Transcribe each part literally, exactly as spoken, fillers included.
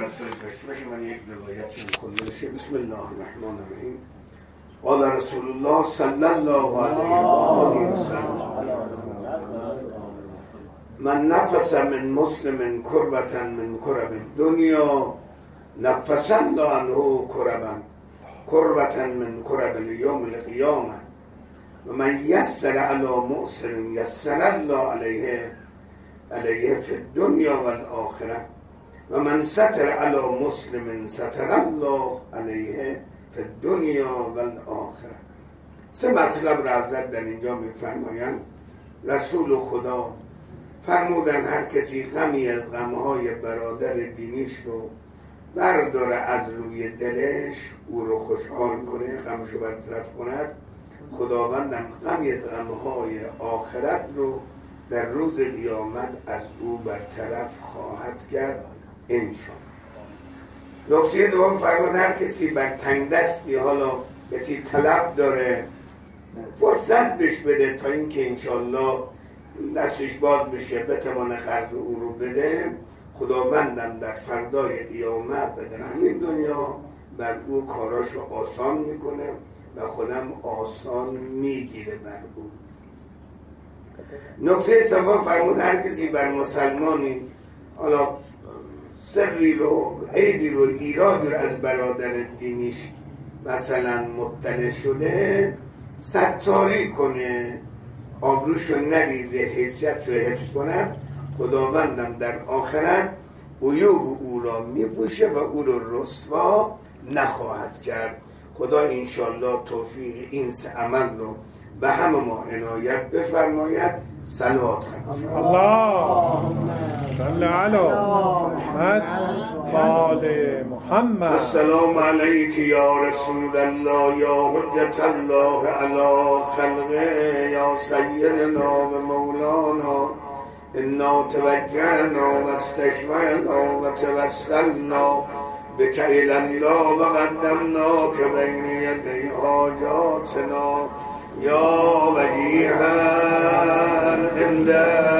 بشه من یک روایتی میخونده بشه. بسم الله الرحمن الرحیم. قال رسول الله صلی الله علیه و آله و سلم من نفس من مسلم کربة من کرب الدنیا نفس الله عنه کربا کربة من کرب اليوم القیامه و من یسر علی مؤسر یسر الله علیه علیه فی الدنیا و الاخره و من ستر علی مسلم ستر الله علیه فی الدنیا و الاخره. سه مطلب را حضرت در اینجا میفرمایند. رسول خدا فرمودن هر کسی غمی از غمهای برادر دینیش رو برداره از روی دلش، او رو خوشحال کنه، غمش رو برطرف کند، خداوندم غمی از غمهای آخرت رو در روز قیامت از او برطرف خواهد کرد انشاءالله. نکته دوم فرمود هر کسی بر تنگ دستی حالا کسی طلب داره فرصت بهش بده تا اینکه انشاءالله دستش باز بشه بتوانه قرض او رو بده، خداوندم در فردای قیامت و در همین دنیا بر او کاراشو آسان میکنه و خودم آسان میگیره بر او. نکته سوم فرمود هر کسی بر مسلمانی حالا سری رو عیبی رو ایرادی رو از برادر دینیش مثلا مطلع شده ستاری کنه، آبروشو نریزه، حیثیتشو حفظ کنه، خداوندم در آخرت عیوب او را میپوشه و او رو رسوا نخواهد کرد. خدا انشالله توفیق این سه عمل رو به همه ما عنایت بفرماید. صلوات خواهد اللهم صل علی محمد و آل محمد. السلام علیک یا رسول الله یا حجت الله علی خلقه یا سیدنا و مولانا انا توجهنا و استشفعنا و توسلنا بک الی الله و قدمناک بین یدی حاجاتنا یا وجیها عند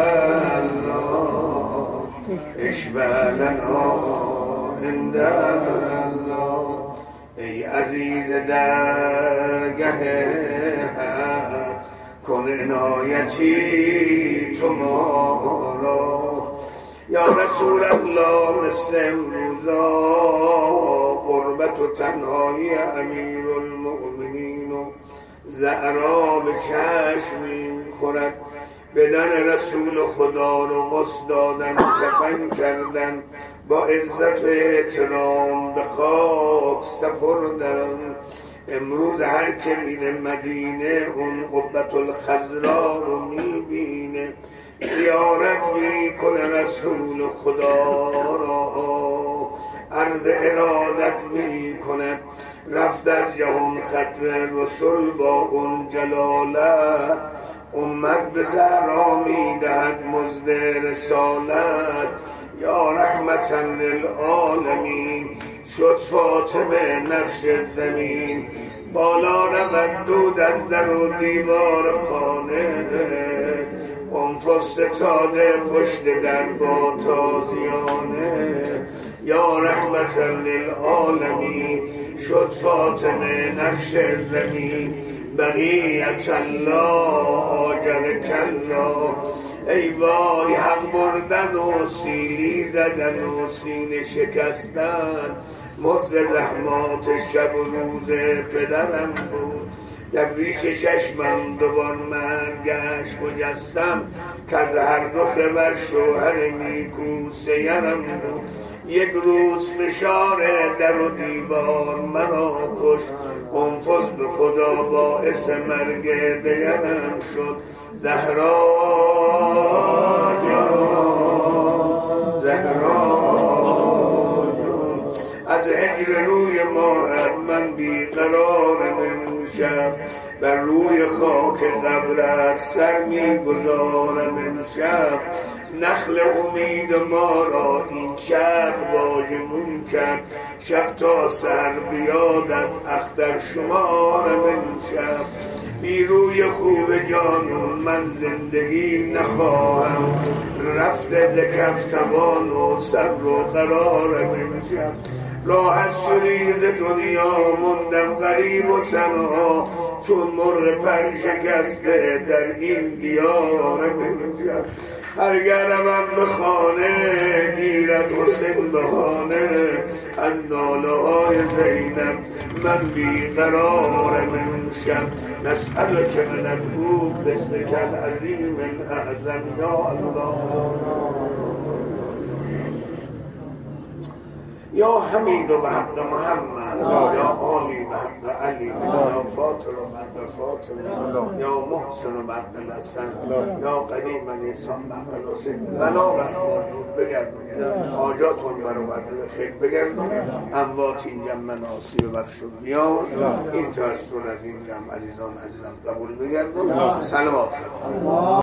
الله اشفع لنا عند الله. ای عزیز درگه حق کن عنایتی تو ما را یا رسول الله. مثل امروزا قربت و تنهایی امیر المؤمنین و زهرا به چشم خورد، بدن رسول خدا رو غسل دادن، کفن کردن، با عزت و احترام به خاک سپردن. امروز هر که میره مدینه اون قبة الخضرا رو میبینه، زیارت میکنه رسول خدا را، عرض ارادت میکنه. رفت از جهان ختم رسول با اون جلالت، امت به زهرا میدهد مزد رسالت. یا رحمتا للعالمین شد فاطمه نقش زمین، بالا رود دود از در و دیوار خانه، انفس ستاده پشت در با تازیانه. یا رحمتا للعالمین شد فاطمه نقش زمین، بقیت الله آجر کلا. ای وای حق بردن و سیلی زدن و سینه شکستن، مزد زحمات شب و روز پدرم بود. در ریش چشمم دوبار مرگ گشت مجسم، که از هر دو خبر شوهر نیکو سیرم بود. یک روز فشار در و دیوار منو کش، انفس به خدا باعث مرگ دیگرم شد. زهرا جان زهرا جان از هجر روی ماهت من بیقرارم امشب، بر روی خاک قبرت سر میگذارم امشب. نخل امید ما را این چرخ با ساجمون کرد شب تا سر بیادت اختر شمار من شب بی روی خوب جانون من زندگی نخواهم رفته ز کف توان و صبر و قرار من شب راحت شدی ز دنیا مندم غریب و تنها چون مرغ پر شکسته در این دیار من شب هرگر روم به خانه گیرد حسین بهانه از ناله های زینب من بیقرار من شب نسألک من الحب باسمک العظیم الاعظم یا الله یا حمید و به حق محمد یا آلی به حق علی یا فاطر و به حق فاطمه یا محسن و به حق الحسن یا قدیم نیسان به حق الحسین بلا رحمان نور بگردون حاجاتون برآورده به خیر بگردون اموات این جمع مناسی ببخشون بیار این تأثیر از این جمع عزیزان عزیزم قبول بگردون صلوات